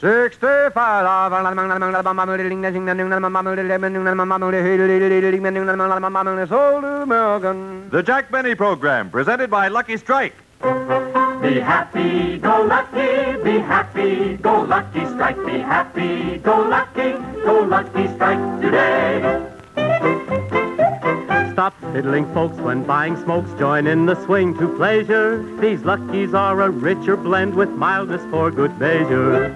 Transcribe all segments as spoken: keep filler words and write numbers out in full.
sixty-five. Old American. The Jack Benny Program, presented by Lucky Strike. Be happy, go lucky, be happy, go lucky strike, be happy, go lucky, go lucky strike today. Stop fiddling, folks, when buying smokes. Join in the swing to pleasure. These Luckies are a richer blend with mildness for good measure.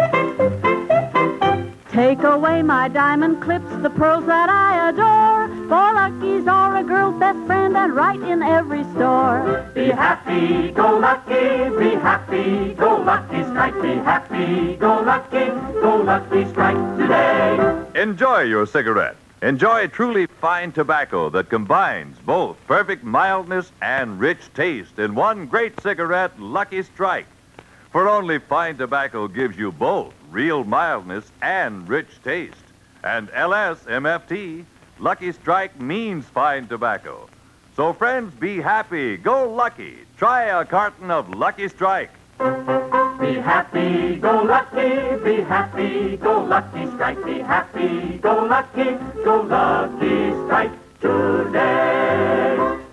Take away my diamond clips, the pearls that I adore. For Luckies are a girl's best friend and right in every store. Be happy, go lucky, be happy, go lucky strike, be happy, go lucky, go lucky strike today. Enjoy your cigarette. Enjoy truly fine tobacco that combines both perfect mildness and rich taste in one great cigarette, Lucky Strike. For only fine tobacco gives you both real mildness and rich taste. And L S M F T, Lucky Strike means fine tobacco. So friends, be happy, go lucky. Try a carton of Lucky Strike. Be happy, go lucky, be happy, go lucky strike, be happy, go lucky, go lucky strike today.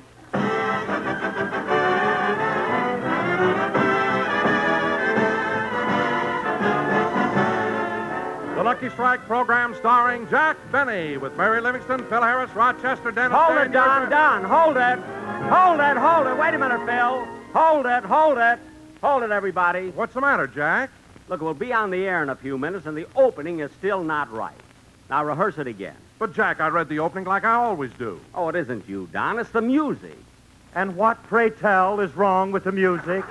The Lucky Strike program starring Jack Benny with Mary Livingston, Phil Harris, Rochester, Dennis. Hold Day, it, Don, Don, hold it. Hold it, hold it. Wait a minute, Phil. Hold it, hold it. Hold it, everybody. What's the matter, Jack? Look, we'll be on the air in a few minutes, and the opening is still not right. Now, rehearse it again. But, Jack, I read the opening like I always do. Oh, it isn't you, Don. It's the music. And what, pray tell, is wrong with the music?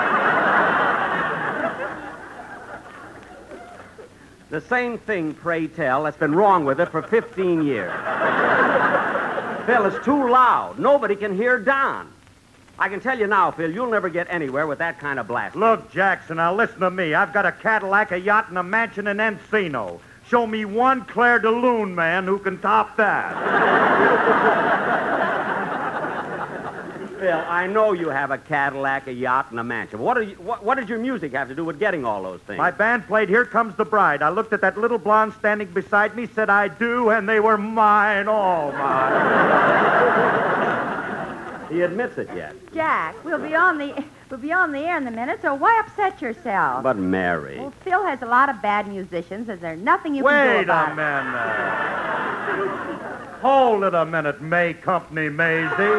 The same thing, pray tell, that's been wrong with it for fifteen years. Phil, it's too loud. Nobody can hear Don. I can tell you now, Phil, you'll never get anywhere with that kind of blast. Look, Jackson, now listen to me. I've got a Cadillac, a yacht, and a mansion in Encino. Show me one Claire de Lune man who can top that. Phil, I know you have a Cadillac, a yacht, and a mansion. What, are you, what, what does your music have to do with getting all those things? My band played Here Comes the Bride. I looked at that little blonde standing beside me, said I do, and they were mine, all mine. He admits it yet. Jack, we'll be on the we'll be on the air in a minute, so why upset yourself? But, Mary... Well, Phil has a lot of bad musicians, and there's nothing you Wait can do a about it. minute. Hold it a minute, May Company Maisie.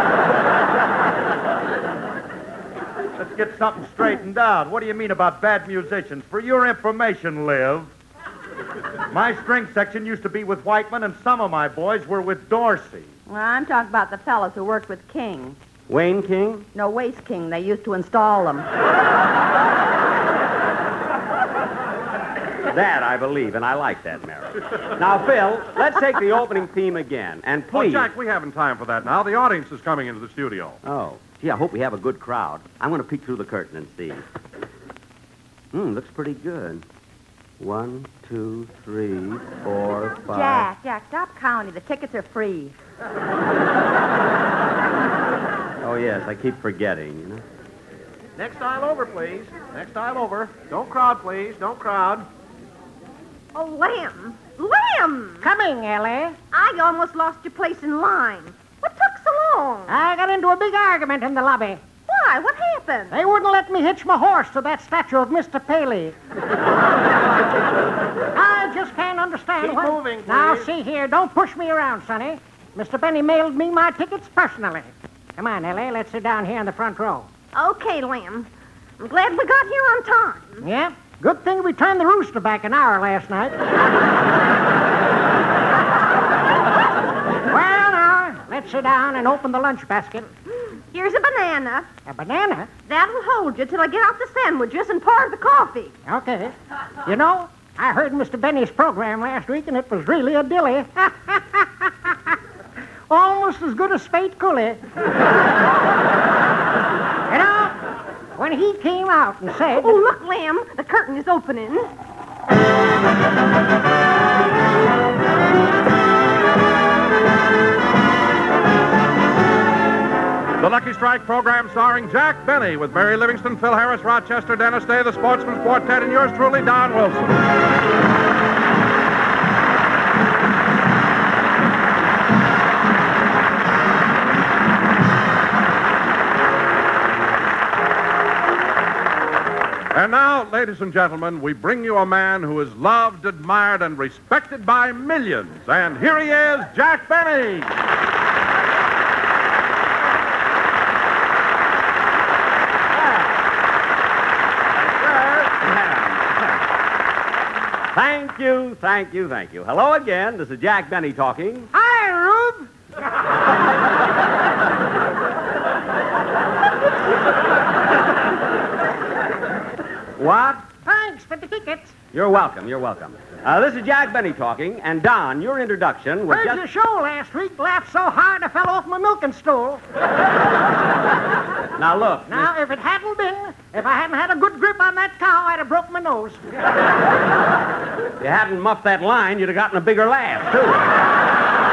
Let's get something straightened out. What do you mean about bad musicians? For your information, Liv, my string section used to be with Whiteman, and some of my boys were with Dorsey. Well, I'm talking about the fellows who worked with King. Wayne King? No, Waste King. They used to install them. That I believe, and I like that, Mary. Now, Phil, let's take the opening theme again, and Well, please... Jack, we haven't time for that now. The audience is coming into the studio. Oh, gee, I hope we have a good crowd. I'm going to peek through the curtain and see. Hmm, looks pretty good. One, two, three, four, five... Jack, Jack, stop counting. The tickets are free. Oh, yes, I keep forgetting, you know. Next aisle over, please. Next aisle over. Don't crowd, please. Don't crowd. Oh, Lamb. Lamb! Coming, Ellie. I almost lost your place in line. What took so long? I got into a big argument in the lobby. Why? What happened? They wouldn't let me hitch my horse to that statue of Mister Paley. I just can't understand. Keep what... moving, please. Now, see here. Don't push me around, Sonny. Mister Benny mailed me my tickets personally. Come on, Ellie. Let's sit down here in the front row. Okay, Lamb. I'm glad we got here on time. Yeah? Good thing we turned the rooster back an hour last night. Well, now, let's sit down and open the lunch basket. Here's a banana. A banana? That'll hold you till I get out the sandwiches and pour the coffee. Okay. You know, I heard Mister Benny's program last week, and it was really a dilly. Almost as good as Spate Cooley. You know, when he came out and said... Oh, look, Lamb, the curtain is opening. The Lucky Strike program starring Jack Benny with Mary Livingston, Phil Harris, Rochester, Dennis Day, the Sportsman's Quartet, and yours truly, Don Wilson. And now, ladies and gentlemen, we bring you a man who is loved, admired, and respected by millions. And here he is, Jack Benny. Thank you, thank you, thank you. Hello again. This is Jack Benny talking. Hi, Rube. What? Thanks for the tickets. You're welcome, you're welcome. Uh, this is Jack Benny talking, and Don, your introduction was Heard just... your show last week. Laughed so hard I fell off my milking stool. Now, look. Now, if it hadn't been, if I hadn't had a good grip on that cow, I'd have broken my nose. If you hadn't muffed that line, you'd have gotten a bigger laugh, too.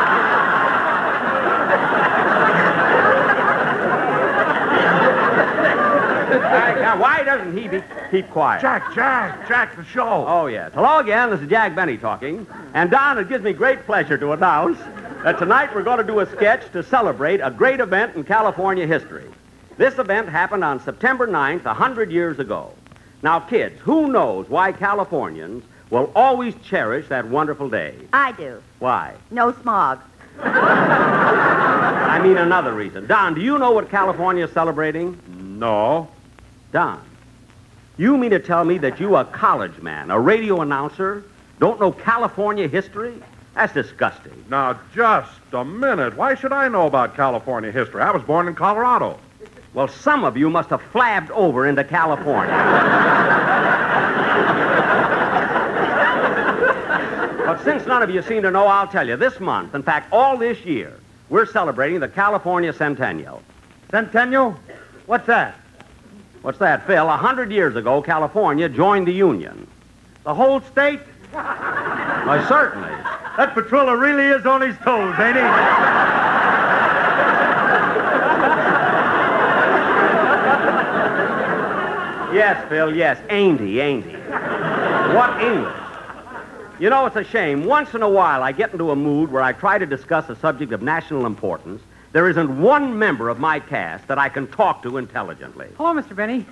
Now, why doesn't he be, keep quiet? Jack, Jack, Jack, the show. Oh, yes. Hello again. This is Jack Benny talking. And, Don, it gives me great pleasure to announce that tonight we're going to do a sketch to celebrate a great event in California history. This event happened on September ninth, a hundred years ago. Now, kids, who knows why Californians will always cherish that wonderful day? I do. Why? No smog. I mean another reason. Don, do you know what California is celebrating? No. Don, you mean to tell me that you, a college man, a radio announcer, don't know California history? That's disgusting. Now, just a minute. Why should I know about California history? I was born in Colorado. Well, some of you must have flabbed over into California. But since none of you seem to know, I'll tell you. This month, in fact, all this year, we're celebrating the California Centennial. Centennial? What's that? What's that, Phil? A hundred years ago, California joined the Union. The whole state? Why, certainly. That Petrilla really is on his toes, ain't he? Yes, Phil, yes. Ain't he, ain't he? What English? You know, it's a shame. Once in a while, I get into a mood where I try to discuss a subject of national importance. There isn't one member of my cast that I can talk to intelligently. Hello, Mister Benny.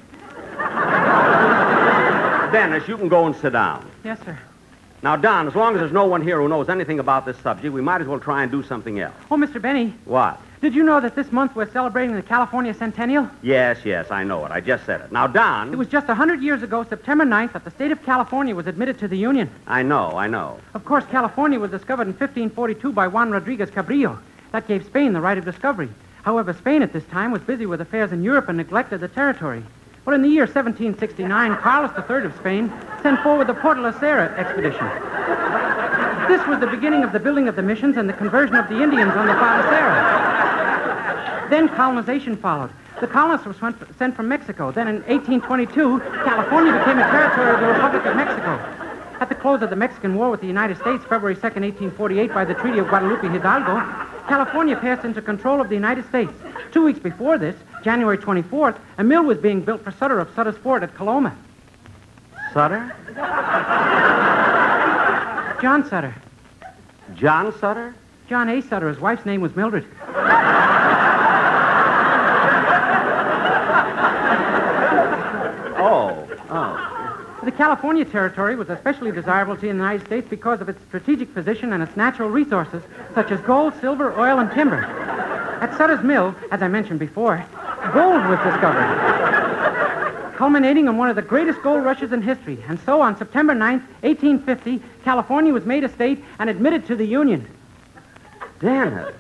Dennis, you can go and sit down. Yes, sir. Now, Don, as long as there's no one here who knows anything about this subject, we might as well try and do something else. Oh, Mister Benny, What? did you know that this month we're celebrating the California Centennial? Yes, yes, I know it. I just said it. Now, Don... It was just a hundred years ago, September ninth, that the state of California was admitted to the Union. I know, I know. Of course, California was discovered in fifteen forty-two by Juan Rodriguez Cabrillo. That gave Spain the right of discovery. However, Spain at this time was busy with affairs in Europe and neglected the territory. Well, in the year seventeen sixty-nine, Carlos the Third of Spain sent forward the Porto La Sera expedition. This was the beginning of the building of the missions and the conversion of the Indians on the Far Sierra. Then colonization followed. The colonists were sent from Mexico. Then in eighteen twenty-two, California became a territory of the Republic of Mexico. At the close of the Mexican War with the United States, February second, eighteen forty-eight, by the Treaty of Guadalupe Hidalgo, California passed into control of the United States. Two weeks before this, January twenty-fourth, a mill was being built for Sutter of Sutter's Fort at Coloma. Sutter? John Sutter. John Sutter? John A. Sutter. His wife's name was Mildred. Oh, oh. The California Territory was especially desirable to the United States because of its strategic position and its natural resources, such as gold, silver, oil, and timber. At Sutter's Mill, as I mentioned before, gold was discovered, culminating in one of the greatest gold rushes in history. And so, on September ninth, eighteen fifty, California was made a state and admitted to the Union. Dennis.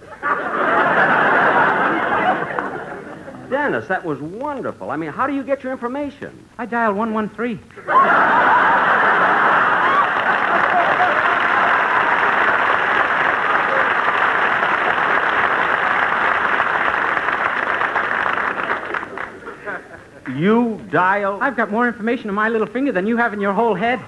Dennis, that was wonderful. I mean, how do you get your information? I dialed one one three. You dial... I've got more information on my little finger than you have in your whole head.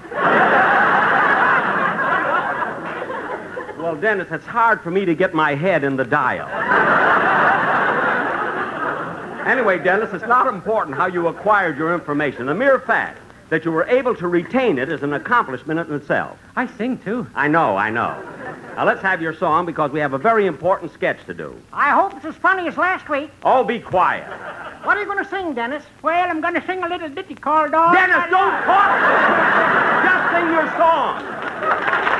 Well, Dennis, it's hard for me to get my head in the dial. Anyway, Dennis, it's not important how you acquired your information. The mere fact that you were able to retain it is an accomplishment in itself. I sing, too. I know, I know. Now, let's have your song because we have a very important sketch to do. I hope it's as funny as last week. Oh, be quiet. What are you going to sing, Dennis? Well, I'm going to sing a little ditty called... All Dennis, don't talk! Just sing your song.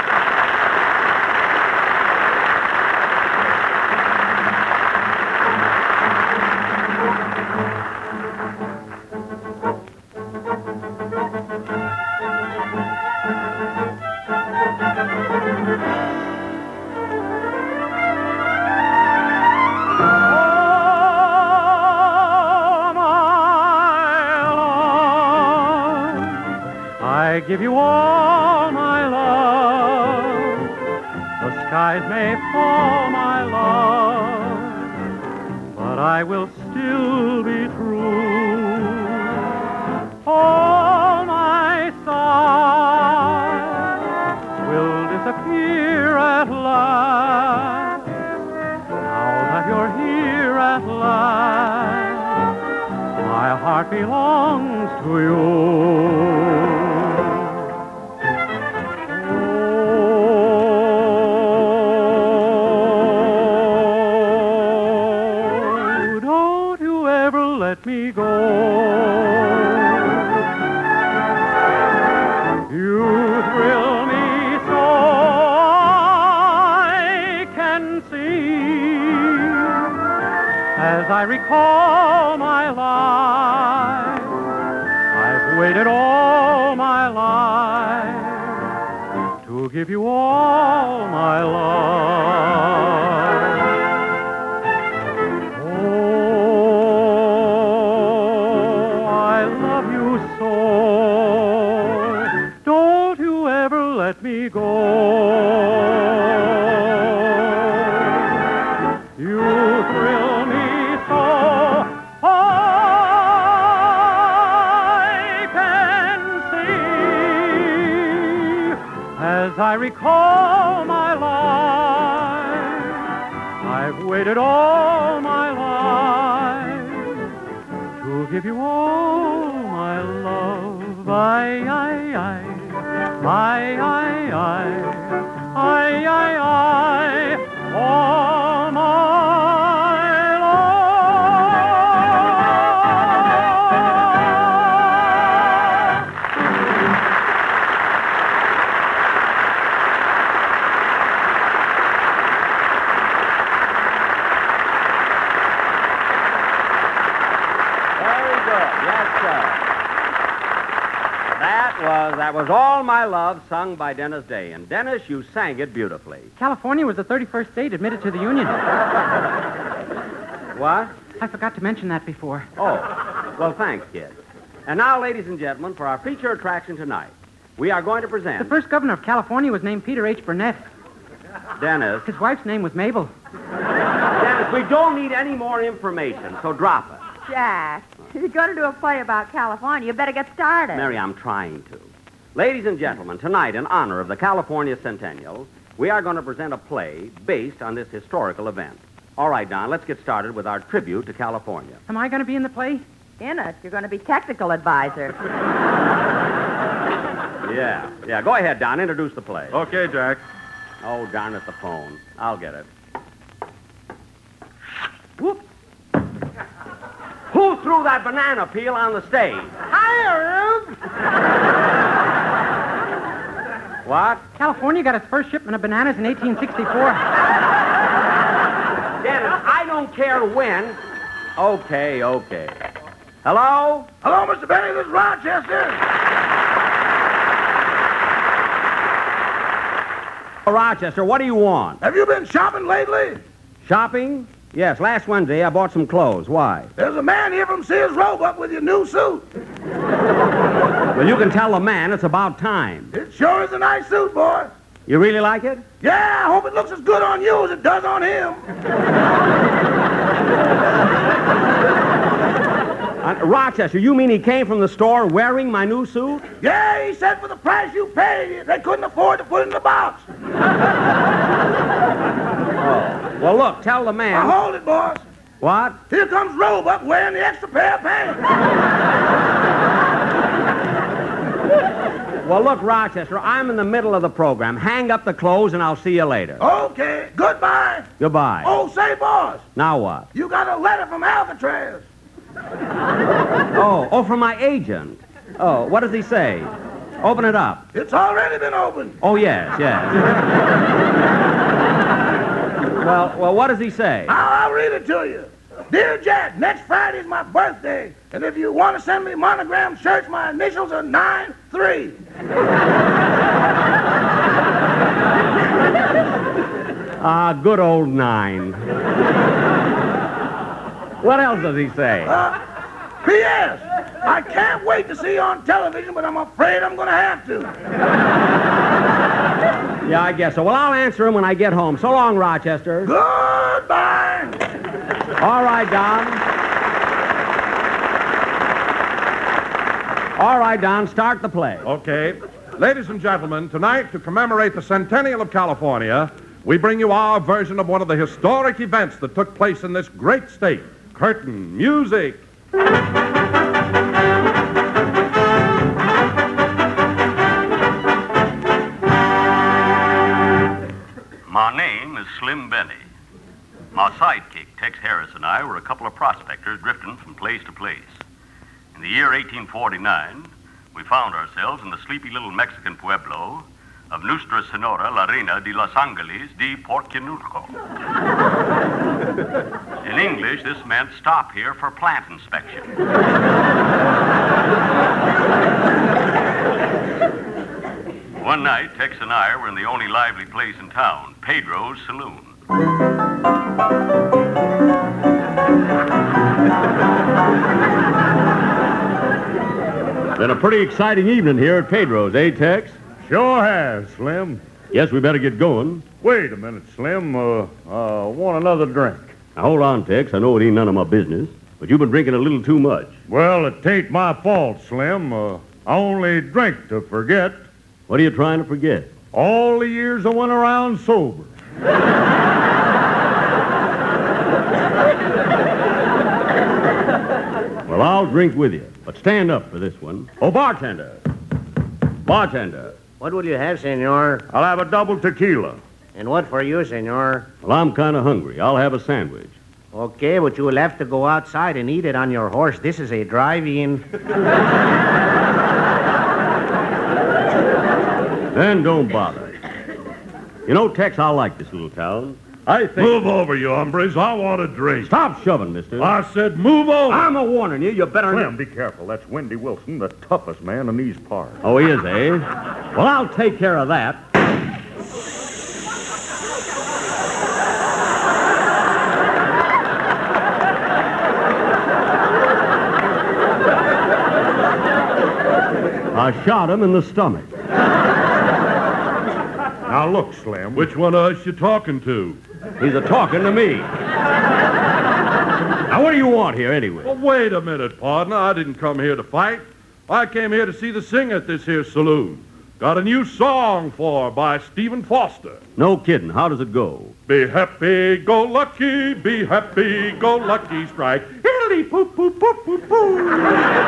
I give you all my love. The skies may fall, my love, but I will still be true. All my sighs will disappear at last. Now that you're here at last, my heart belongs to you. Let me go. You thrill me so I can see as I recall my life. I've waited all my life to give you all my love. Let me go. You thrill me so I can see as I recall my life. I've waited all my life to give you all my love. I, I, I. I, I, I, I, I, I, all my Very good. Yes, sir. That was, that was All My Love, sung by Dennis Day. And, Dennis, you sang it beautifully. California was the thirty-first state admitted to the Union. What? I forgot to mention that before. Oh, well, thanks, kid. And now, ladies and gentlemen, for our feature attraction tonight, we are going to present... The first governor of California was named Peter H. Burnett. Dennis. His wife's name was Mabel. Dennis, we don't need any more information, so drop it. Jack, if you're going to do a play about California, you better get started. Mary, I'm trying to. Ladies and gentlemen, tonight, in honor of the California Centennial, we are going to present a play based on this historical event. All right, Don, let's get started with our tribute to California. Am I going to be in the play? In it. You're going to be technical advisor. Yeah, yeah. Go ahead, Don. Introduce the play. Okay, Jack. Oh, darn it, the phone. I'll get it. Whoop. Who threw that banana peel on the stage? Hi, Rube. What? California got its first shipment of bananas in eighteen sixty-four. Dennis, I don't care when. Okay, okay. Hello? Hello, Mister Benny. This is Rochester. Rochester, what do you want? Have you been shopping lately? Shopping? Yes, last Wednesday I bought some clothes. Why? There's a man here from Sears Roebuck with your new suit. Well, you can tell the man it's about time. It sure is a nice suit, boy. You really like it? Yeah, I hope it looks as good on you as it does on him. Uh, Rochester, you mean he came from the store wearing my new suit? Yeah, he said for the price you paid, they couldn't afford to put it in the box. Oh. Well, look, tell the man... Now, hold it, boss. What? Here comes Roebuck wearing the extra pair of pants. Well, look, Rochester, I'm in the middle of the program. Hang up the clothes and I'll see you later. Okay, goodbye. Goodbye. Oh, say, boss, Now what? you got a letter from Alcatraz. Oh, oh, from my agent. Oh, what does he say? Open it up. It's already been opened. Oh, yes, yes. well, well, what does he say? I'll, I'll read it to you. Dear Jack, next Friday's my birthday, and if you want to send me monogram shirts, my initials are nine three. Ah, good old nine. What else does he say? Uh, P S. I can't wait to see you on television, but I'm afraid I'm going to have to. Yeah, I guess so. Well, I'll answer him when I get home. So long, Rochester. Goodbye. All right, Don. All right, Don, start the play. Okay. Ladies and gentlemen, tonight, to commemorate the centennial of California, we bring you our version of one of the historic events that took place in this great state. Curtain music. My name is Slim Benny. My sidekick, Tex Harris, and I were a couple of prospectors drifting from place to place. In the year eighteen forty-nine, we found ourselves in the sleepy little Mexican pueblo of Nuestra Senora La Reina de Los Angeles de Porquinulco. In English, this meant stop here for plant inspection. One night, Tex and I were in the only lively place in town, Pedro's Saloon. Been a pretty exciting evening here at Pedro's, eh, Tex? Sure has, Slim. Yes, we better get going. Wait a minute, Slim. Uh, uh, want another drink? Now, hold on, Tex. I know it ain't none of my business, but you've been drinking a little too much. Well, it ain't my fault, Slim. Uh, I only drink to forget. What are you trying to forget? All the years I went around sober. Well, I'll drink with you, but stand up for this one. Oh, bartender. Bartender. What will you have, senor? I'll have a double tequila. And what for you, senor? Well, I'm kind of hungry. I'll have a sandwich. Okay, but you will have to go outside and eat it on your horse. This is a drive-in. Then don't bother. You know, Tex, I like this little town. I think... Move over, you hombres. I want a drink. Stop shoving, mister. I said move over. I'm a warning you. You better... Slim, be careful. That's Wendy Wilson, the toughest man in these parts. Oh, he is, eh? Well, I'll take care of that. I shot him in the stomach. Now, look, Slim. Which one of us you talking to? He's a-talking to me. Now, what do you want here, anyway? Well, wait a minute, partner. I didn't come here to fight. I came here to see the singer at this here saloon. Got a new song for her by Stephen Foster. No kidding. How does it go? Be happy, go lucky, be happy, go lucky, strike. Hiddly poo poo poo poo poo.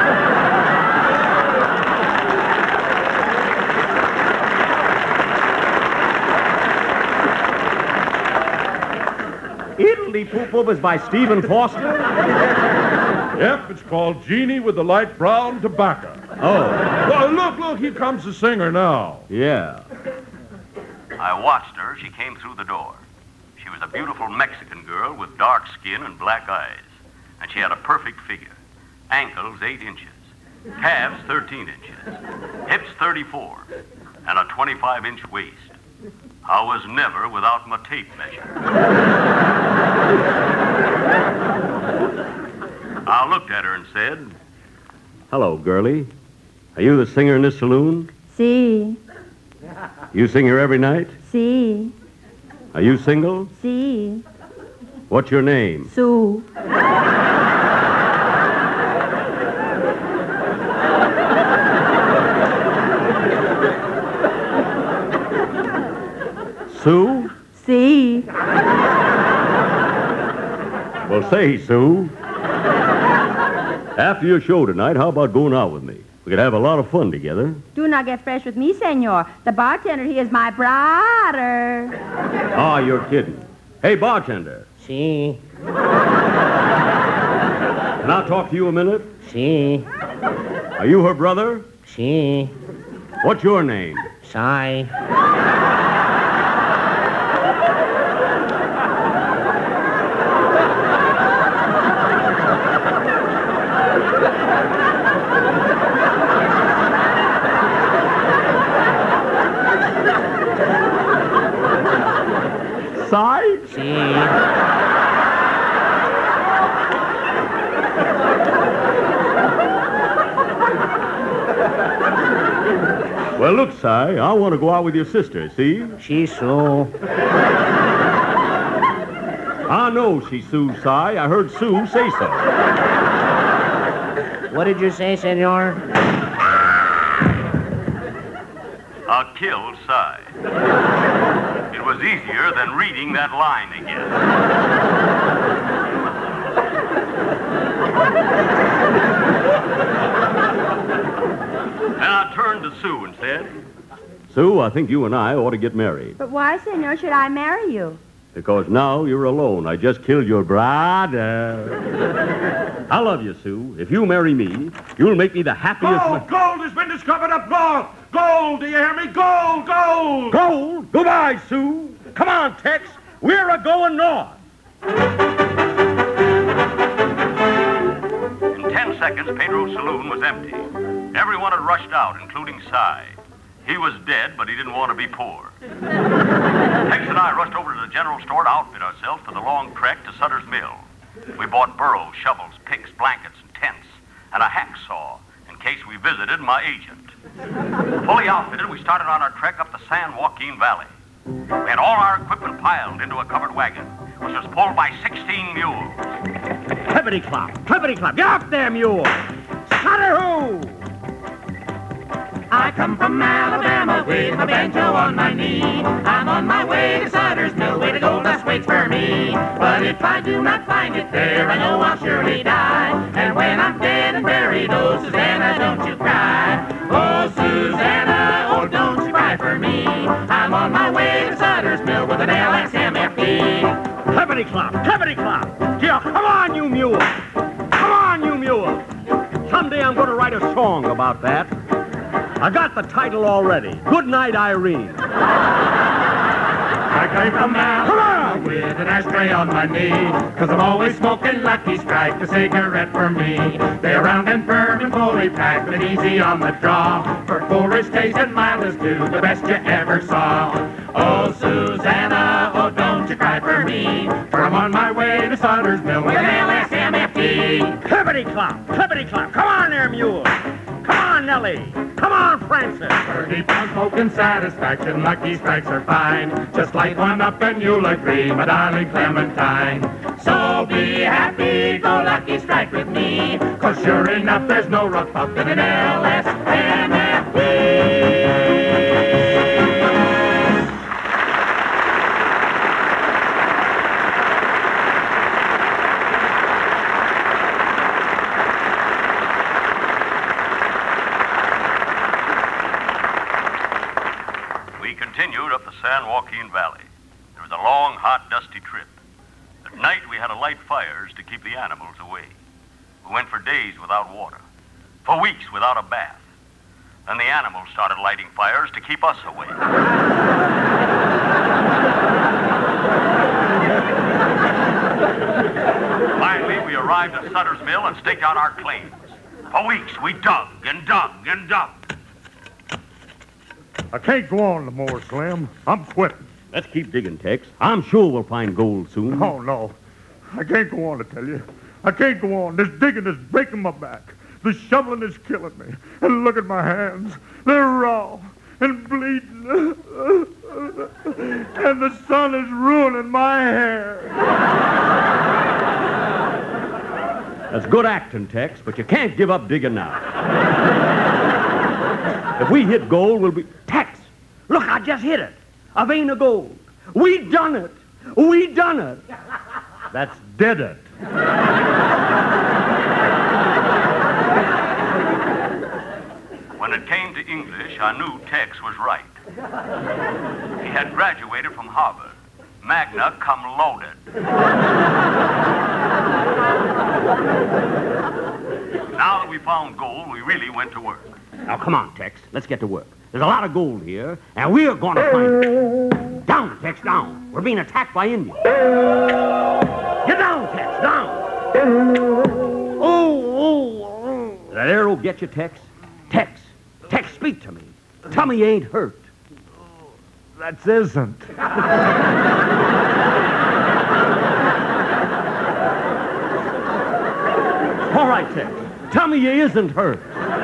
Italy Poop Poop is by Stephen Foster? Yep, it's called Jeannie with the Light Brown Tobacco. Oh. Well, look, look, here comes the singer now. Yeah. I watched her. She came through the door. She was a beautiful Mexican girl with dark skin and black eyes. And she had a perfect figure. Ankles eight inches. Calves thirteen inches. Hips thirty-four. And a twenty-five inch waist. I was never without my tape measure. I looked at her and said, Hello, girlie. Are you the singer in this saloon? Si, You sing here every night? si, Are you single? si, What's your name? Sue. Sue? Si. Well, Well, say, Sue, after your show tonight, how about going out with me? We could have a lot of fun together. Do not get fresh with me, senor. The bartender, he is my brother. Ah, you're kidding. Hey, bartender. Si. Can I talk to you a minute? Si. Are you her brother? Si. What's your name? Si. Si? Si. Well, look, Si, I want to go out with your sister, see? She's Sue. I know she's Sue, Si. I heard Sue say so. What did you say, senor? I'll kill Si. It was easier than reading that line again. Then I turned to Sue and said, Sue, I think you and I ought to get married. But why, senor, should I marry you? Because now you're alone. I just killed your brother. I love you, Sue. If you marry me, you'll make me the happiest... Gold! ma- Gold has been discovered up north! Gold! Do you hear me? Gold! Gold! Gold? Goodbye, Sue. Come on, Tex. We're a-going north. in ten seconds, Pedro's saloon was empty. Everyone had rushed out, including Si. He was dead, but he didn't want to be poor. Tex and I rushed over to the general store to outfit ourselves for the long trek to Sutter's Mill. We bought burros, shovels, picks, blankets, and tents, and a hacksaw in case we visited my agent. Fully outfitted, we started on our trek up the San Joaquin Valley. We had all our equipment piled into a covered wagon, which was pulled by sixteen mules. Clippity clop, clippity clop. Get up there, mule. Sutter-hoo! I come from Alabama with my banjo on my knee. I'm on my way to Sutter's Mill, where the gold dust waits for me. But if I do not find it there, I know I'll surely die. And when I'm dead and buried, oh, Susanna, don't you cry. Oh, Susanna, oh, don't you cry for me. I'm on my way to Sutter's Mill with an L S M F T. Clippity clop, clippity clop. Gee, come on, you mule. Come on, you mule. Someday I'm going to write a song about that. I got the title already. Good night, Irene. I came from Alabama with an ashtray on my knee, cause I'm always smoking Lucky Strike, the cigarette for me. They're round and firm and fully packed and easy on the draw, for forest taste and mildness too, the best you ever saw. Oh, Susanna, oh, don't you cry for me, for I'm on my way to Sutter's Mill with an L S M F T. Clippity clop, clippity clop. Come on there, mule. Come on, Nellie. Come on, Francis. For deep on smoking satisfaction, Lucky Strikes are fine. Just light one up and you'll agree, my darling Clementine. So be happy, go Lucky Strike with me, cause sure enough there's no rough up in an L S M F T. Continued up the San Joaquin Valley. It was a long, hot, dusty trip. At night, we had to light fires to keep the animals away. We went for days without water, for weeks without a bath. Then the animals started lighting fires to keep us away. Finally, we arrived at Sutter's Mill and staked out our claims. For weeks, we dug and dug and dug. I can't go on no more, Slim. I'm quitting. Let's keep digging, Tex. I'm sure we'll find gold soon. Oh, no. I can't go on, I tell you. I can't go on. This digging is breaking my back. The shoveling is killing me. And look at my hands. They're raw and bleeding. And the sun is ruining my hair. That's good acting, Tex, but you can't give up digging now. If we hit gold, we'll be... Tex, look, I just hit it. A vein of gold. We done it. We done it. That's dead it. When it came to English, I knew Tex was right. He had graduated from Harvard, magna cum laude. Now that we found gold, we really went to work. Now, come on, Tex. Let's get to work. There's a lot of gold here, and we're going to find it. Down, Tex, down. We're being attacked by Indians. Get down, Tex, down. Oh, oh, oh. Did that arrow get you, Tex? Tex, Tex, speak to me. Tell me you ain't hurt. That isn't. All right, Tex. Tell me you isn't hurt.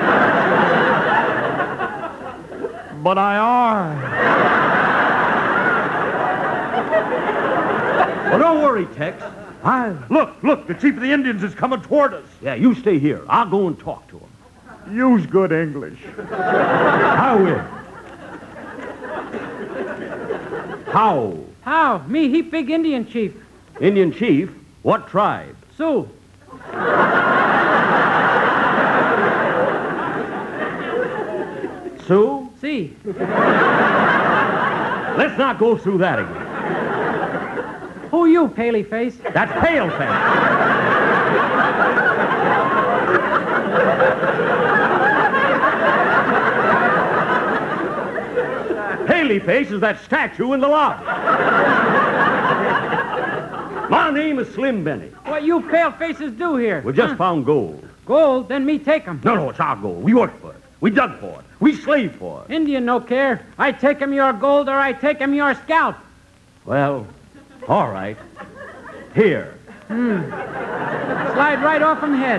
But I are. Well, don't worry, Tex. I... Look, look, the chief of the Indians is coming toward us. Yeah, you stay here. I'll go and talk to him. Use good English. I will. How? How? Me, he big Indian chief. Indian chief? What tribe? Sioux. Sioux? See. Let's not go through that again. Who you, Paley Face? That's Pale Face. Paley Face is that statue in the lobby. My name is Slim Benny. What you pale faces do here? We just huh? found gold. Gold? Then me take 'em. No, no, it's our gold. We worked for it. We dug for it. We slaved for it. Indian no care. I take 'em your gold or I take 'em your scalp. Well, all right. Here. Hmm. Slide right off 'em head.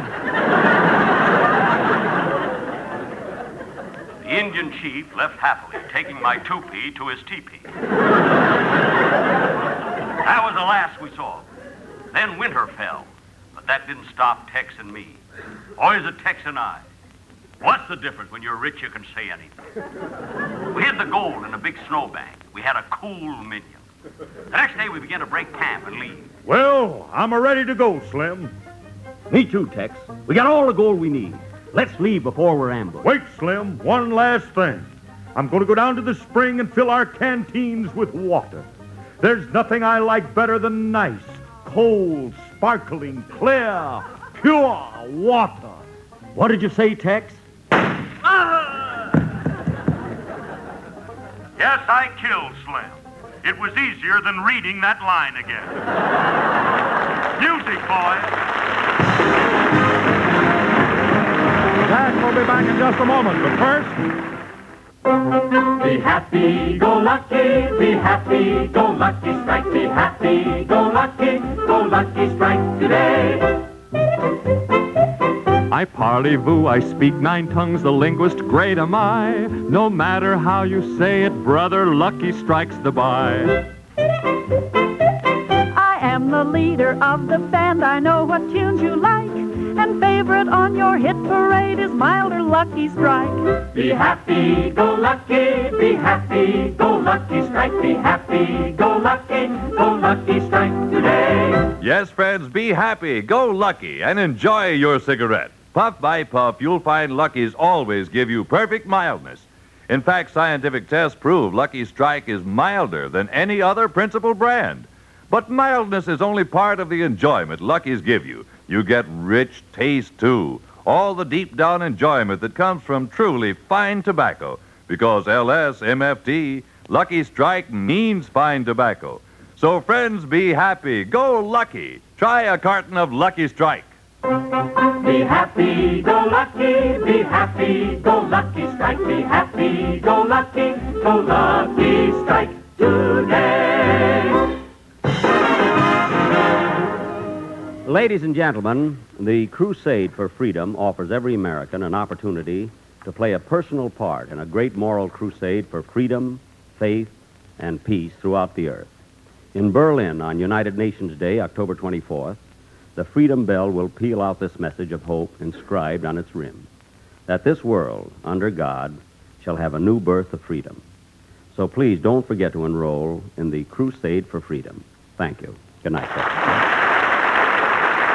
The Indian chief left happily, taking my toupee to his teepee. That was the last we saw. Then winter fell, but that didn't stop Tex and me. Or is it Tex and I? What's the difference? When you're rich, you can say anything. We hid the gold in a big snowbank. We had a cool minion. The next day, we began to break camp and leave. Well, I'm ready to go, Slim. Me too, Tex. We got all the gold we need. Let's leave before we're ambushed. Wait, Slim. One last thing. I'm going to go down to the spring and fill our canteens with water. There's nothing I like better than nice, cold, sparkling, clear, pure water. What did you say, Tex? Ah! Yes, I killed Slim. It was easier than reading that line again. Music, boys. Jack will be back in just a moment, but first... Be happy, go lucky, be happy, go lucky, strike, be happy, go lucky, go lucky, strike today. I parlez-vous, I speak nine tongues, the linguist great am I. No matter how you say it, brother, lucky strikes the buy. I am the leader of the band, I know what tunes you like. And favorite on your hit parade is Milder Lucky Strike. Be happy, go lucky, be happy, go lucky, strike, be happy, go lucky, go lucky, strike today. Yes, friends, be happy, go Lucky, and enjoy your cigarette. Puff by puff, you'll find Lucky's always give you perfect mildness. In fact, scientific tests prove Lucky Strike is milder than any other principal brand. But mildness is only part of the enjoyment Lucky's give you. You get rich taste, too. All the deep-down enjoyment that comes from truly fine tobacco. Because L S M F T, Lucky Strike means fine tobacco. So, friends, be happy. Go Lucky. Try a carton of Lucky Strike. Be happy, go lucky, be happy, go lucky, strike, be happy, go lucky, go lucky, strike today. Ladies and gentlemen, the Crusade for Freedom offers every American an opportunity to play a personal part in a great moral crusade for freedom, faith, and peace throughout the earth. In Berlin on United Nations Day, October twenty-fourth, the Freedom Bell will peal out this message of hope inscribed on its rim, that this world, under God, shall have a new birth of freedom. So please don't forget to enroll in the Crusade for Freedom. Thank you. Good night, sir.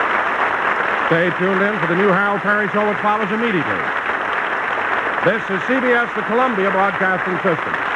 Stay tuned in for the new Harold Perry Show, which follows immediately. This is C B S, the Columbia Broadcasting System.